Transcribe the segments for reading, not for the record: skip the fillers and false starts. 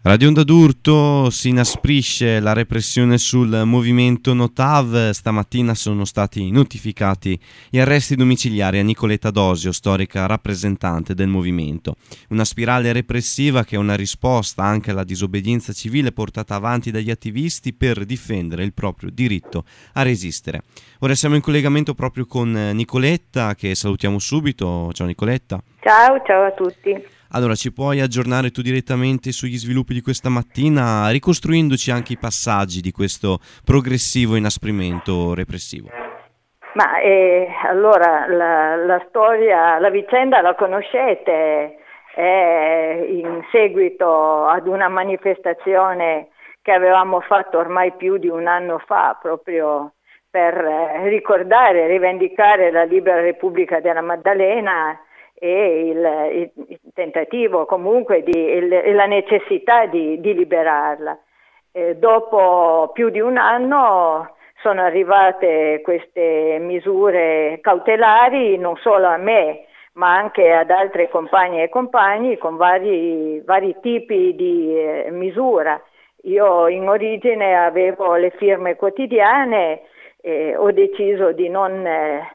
Radio Onda d'Urto, si inasprisce la repressione sul movimento Notav. Stamattina sono stati notificati gli arresti domiciliari a Nicoletta Dosio, storica rappresentante del movimento. Una spirale repressiva che è una risposta anche alla disobbedienza civile portata avanti dagli attivisti per difendere il proprio diritto a resistere. Ora siamo in collegamento proprio con Nicoletta, che salutiamo subito. Ciao Nicoletta. Ciao a tutti. Allora, ci puoi aggiornare tu direttamente sugli sviluppi di questa mattina, ricostruendoci anche i passaggi di questo progressivo inasprimento repressivo? Ma allora la storia, la vicenda la conoscete, è in seguito ad una manifestazione che avevamo fatto ormai più di un anno fa, proprio per ricordare e rivendicare la libera Repubblica della Maddalena e il tentativo comunque e la necessità di liberarla. Dopo più di un anno sono arrivate queste misure cautelari non solo a me ma anche ad altre compagne e compagni con vari tipi di misura. Io in origine avevo le firme quotidiane, ho deciso di non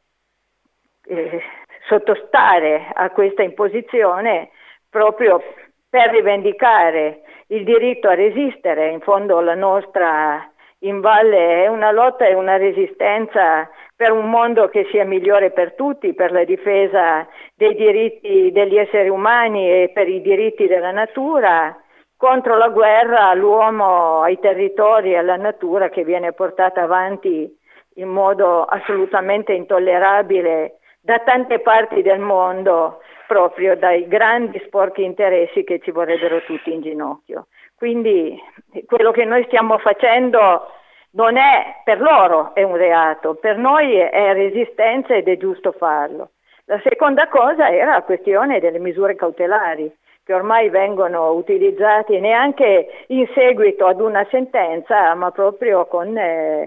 sottostare a questa imposizione proprio per rivendicare il diritto a resistere. In fondo la nostra in valle è una lotta e una resistenza per un mondo che sia migliore per tutti, per la difesa dei diritti degli esseri umani e per i diritti della natura, contro la guerra all'uomo, ai territori, alla natura che viene portata avanti in modo assolutamente intollerabile da tante parti del mondo, proprio dai grandi sporchi interessi che ci vorrebbero tutti in ginocchio. Quindi quello che noi stiamo facendo non è, per loro è un reato, per noi è resistenza ed è giusto farlo. La seconda cosa era la questione delle misure cautelari, che ormai vengono utilizzate neanche in seguito ad una sentenza, ma proprio con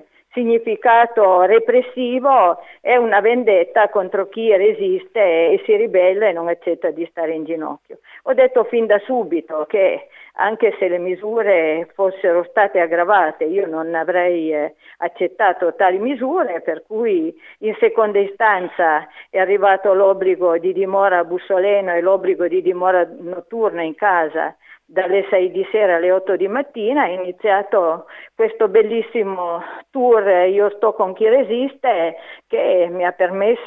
significato repressivo, è una vendetta contro chi resiste e si ribella e non accetta di stare in ginocchio. Ho detto fin da subito che anche se le misure fossero state aggravate, io non avrei accettato tali misure, per cui in seconda istanza è arrivato l'obbligo di dimora a Bussoleno e l'obbligo di dimora notturna in casa dalle 6 di sera alle 8 di mattina. È iniziato questo bellissimo tour Io sto con chi resiste, che mi ha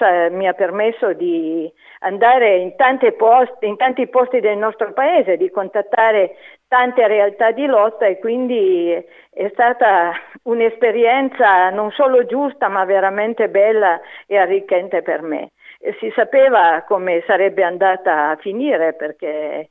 permesso di andare in tanti posti del nostro paese, di contattare tante realtà di lotta, e quindi è stata un'esperienza non solo giusta ma veramente bella e arricchente per me. Si sapeva come sarebbe andata a finire, perché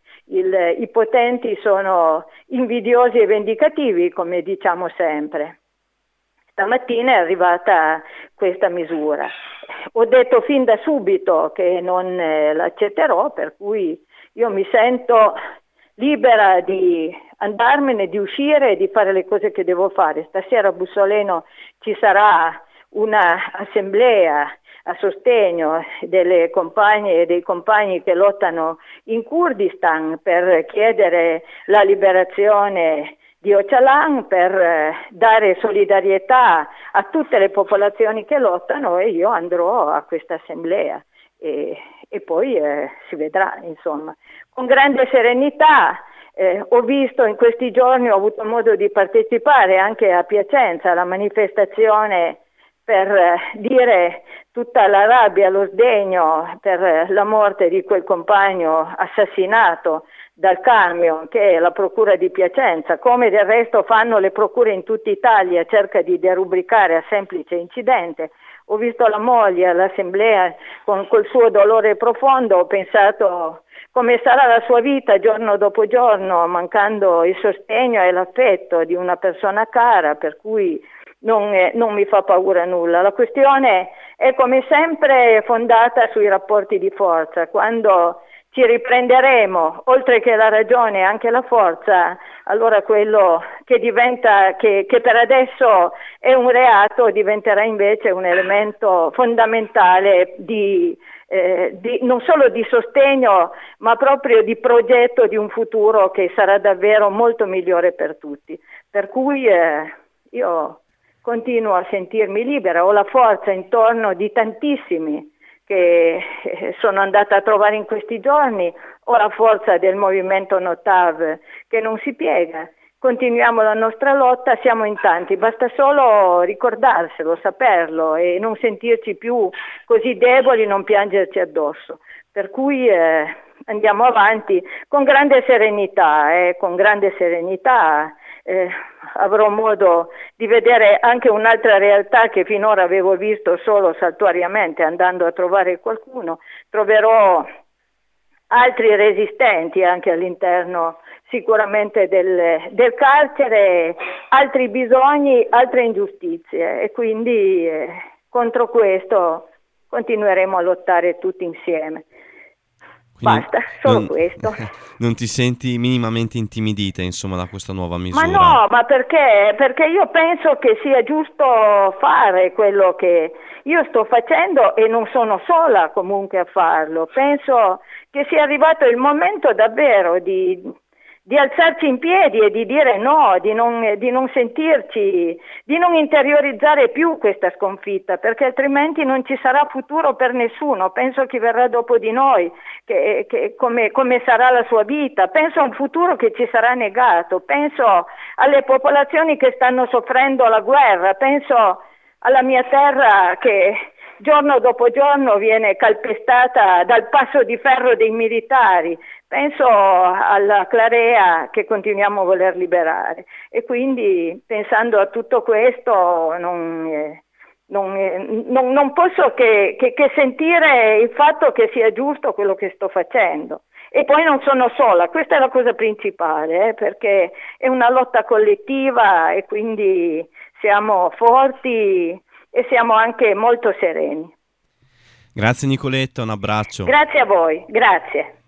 i potenti sono invidiosi e vendicativi, come diciamo sempre. Stamattina è arrivata questa misura. Ho detto fin da subito che non l'accetterò, per cui io mi sento libera di andarmene, di uscire e di fare le cose che devo fare. Stasera a Bussoleno ci sarà una assemblea a sostegno delle compagne e dei compagni che lottano in Kurdistan per chiedere la liberazione di Öcalan, per dare solidarietà a tutte le popolazioni che lottano, e io andrò a questa assemblea e poi si vedrà, insomma. Con grande serenità. Ho visto in questi giorni, ho avuto modo di partecipare anche a Piacenza alla manifestazione per dire tutta la rabbia, lo sdegno per la morte di quel compagno assassinato dal camion, che è la procura di Piacenza, come del resto fanno le procure in tutta Italia, cerca di derubricare a semplice incidente. Ho visto la moglie all'assemblea con quel suo dolore profondo, ho pensato come sarà la sua vita giorno dopo giorno, mancando il sostegno e l'affetto di una persona cara, per cui non mi fa paura nulla. La questione è come sempre fondata sui rapporti di forza. Quando ci riprenderemo, oltre che la ragione anche la forza, allora quello che che per adesso è un reato, diventerà invece un elemento fondamentale non solo di sostegno, ma proprio di progetto di un futuro che sarà davvero molto migliore per tutti. Per cui io continuo a sentirmi libera, ho la forza intorno di tantissimi che sono andata a trovare in questi giorni, ho la forza del movimento Notav che non si piega. Continuiamo la nostra lotta, siamo in tanti, basta solo ricordarselo, saperlo e non sentirci più così deboli, non piangerci addosso. Per cui andiamo avanti con grande serenità, avrò modo di vedere anche un'altra realtà che finora avevo visto solo saltuariamente andando a trovare qualcuno, troverò altri resistenti anche all'interno sicuramente del carcere, altri bisogni, altre ingiustizie e quindi contro questo continueremo a lottare tutti insieme. Quindi basta, solo questo. Non ti senti minimamente intimidita, insomma, da questa nuova misura? Ma no, ma perché? Perché io penso che sia giusto fare quello che io sto facendo e non sono sola comunque a farlo. Penso che sia arrivato il momento davvero di alzarci in piedi e di dire no, di non sentirci, di non interiorizzare più questa sconfitta, perché altrimenti non ci sarà futuro per nessuno. Penso a chi verrà dopo di noi, come sarà la sua vita, penso a un futuro che ci sarà negato, penso alle popolazioni che stanno soffrendo la guerra, penso alla mia terra che giorno dopo giorno viene calpestata dal passo di ferro dei militari, penso alla Clarea che continuiamo a voler liberare e quindi pensando a tutto questo non posso che sentire il fatto che sia giusto quello che sto facendo. E poi non sono sola, questa è la cosa principale, perché è una lotta collettiva e quindi siamo forti e siamo anche molto sereni. Grazie Nicoletta, un abbraccio. Grazie a voi, grazie.